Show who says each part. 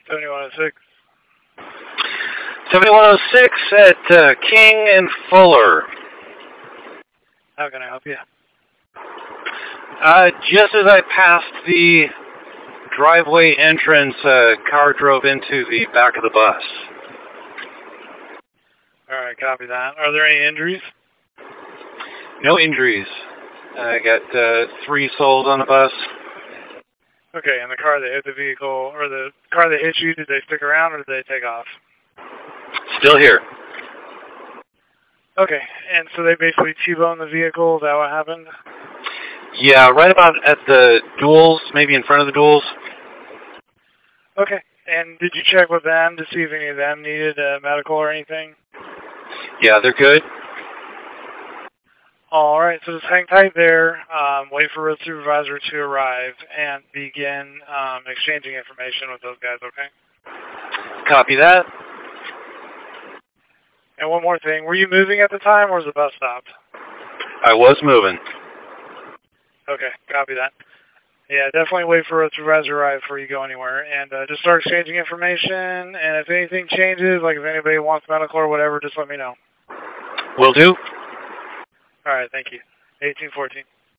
Speaker 1: 7106.
Speaker 2: 7106 at King and Fuller.
Speaker 1: How can I help you?
Speaker 2: Just as I passed the driveway entrance, a car drove into the back of the bus.
Speaker 1: Alright, copy that. Are there any injuries?
Speaker 2: No injuries. I got 3 souls on the bus.
Speaker 1: Okay, and the car that hit the vehicle, or the car that hit you, did they stick around or did they take off?
Speaker 2: Still here.
Speaker 1: Okay, and so they basically T-boned the vehicle, is that what happened?
Speaker 2: Yeah, right about at the duals, maybe in front of the duals.
Speaker 1: Okay, and did you check with them to see if any of them needed medical or anything?
Speaker 2: Yeah, they're good.
Speaker 1: Alright, so just hang tight there, wait for road supervisor to arrive, and begin exchanging information with those guys, okay?
Speaker 2: Copy that.
Speaker 1: And one more thing, were you moving at the time or was the bus stopped?
Speaker 2: I was moving.
Speaker 1: Okay, copy that. Yeah, definitely wait for road supervisor to arrive before you go anywhere, and just start exchanging information, and if anything changes, like if anybody wants medical or whatever, just let me know.
Speaker 2: Will do.
Speaker 1: Alright, thank you. 1814.